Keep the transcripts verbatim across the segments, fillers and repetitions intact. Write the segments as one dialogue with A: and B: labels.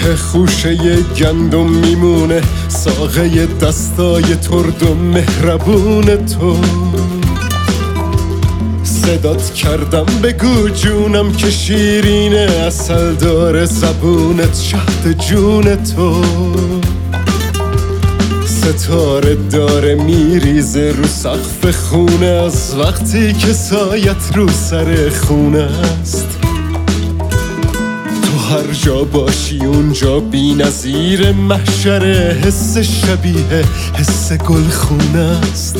A: ته خوشه گندم میمونه، ساقه دستای ترد و مهربون تو. صدات کردم بگو جونم که شیرینه، اصل داره زبونت شهد جون تو. ستاره داره میریزه رو سقف خونه، از وقتی که سایت رو سر خونه است. تو هر جا باشی اونجا بی نظیر محشره، حس شبیه حس گلخونه است.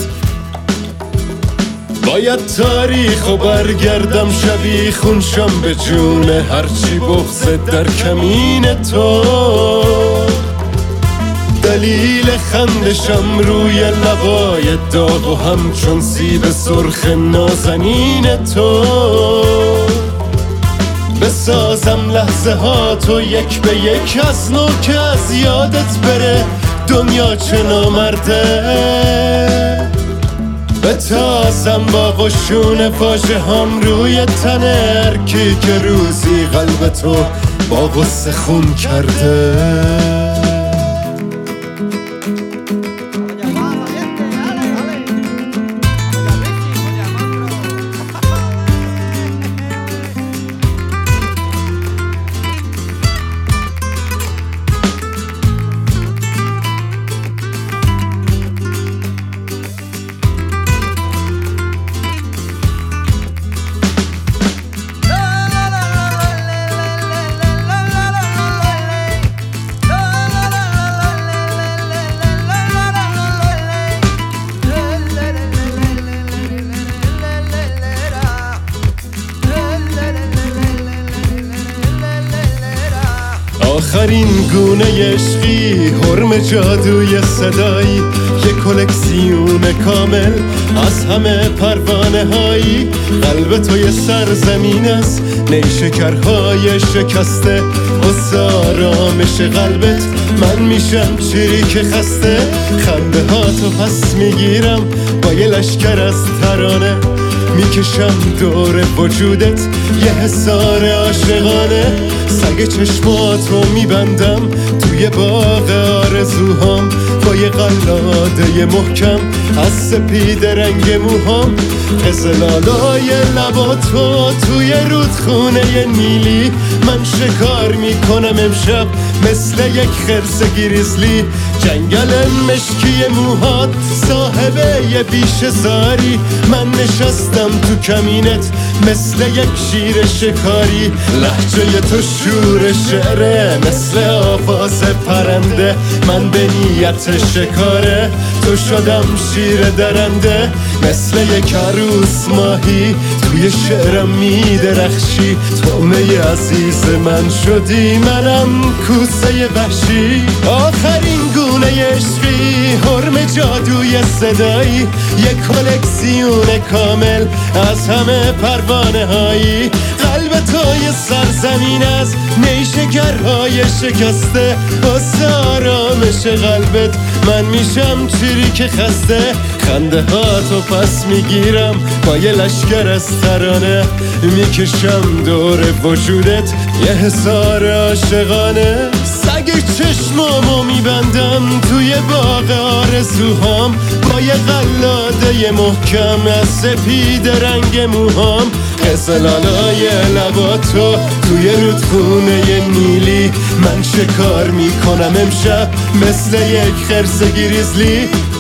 A: باید تاریخ و برگردم شبیخون شم به جونه، هرچی بغض در کمین تو. دلیل خندشم روی لبای داغ و همچون سیب سرخ نازنین تو. بسازم لحظه ها تو یک به یک از نو که از یادت بره دنیا چه نامرده. بتازم با قشون فاجه هم روی تنه، هرکی که روزی قلب تو با غصه خون کرده. آخرین گونه عشقی، حرم جادوی صدایی، یه کلکسیون کامل از همه پروانه هایی. قلب تو یه سرزمین است، نیشکرهای شکسته، واسه آرامش قلبت من میشم چریک خسته. خنده ها تو پس میگیرم با یه لشکر از ترانه، میکشم دور وجودت یه حصار عاشقانه. سگ چشمات رو میبندم توی باغ آرزوهام، با یه قلاده محکم از سپید رنگ موهام. قزلالای لباتو توی رودخونه نیلی، من شکار میکنم امشب مثل یک خرس گریزلی. جنگل مشکی موهات صاحبه یه بیشه زاری، من نشستم تو کمینت مثل یک شیر شکاری. لهجه تو شور شعره مثل آواز پرنده، من به نیت شکاره تو شدم شیر درنده. مثل یک عروس ماهی توی شعرم میدرخشی، تومه عزیز من شدی منم کوسه وحشی. آخرین گونه عشقی، حرم جادوی صدایی، یک کلکسیون کامل از همه پروانه هایی. قلب تو یه سرزمین از نیشکرهای شکسته، واسه آرامش قلبت من میشم چریک خسته. خنده ها تو پس میگیرم با یه لشکر از ترانه، میکشم دور وجودت یه حصار عاشقانه. سگ چشمامو میبندم توی باغ آرزوهام، با یه قلاده محکم از سپید رنگ موهام. قزلالای لباتو توی رودخونه نیلی، من شکار میکنم امشب مثل یک خرس گریزلی.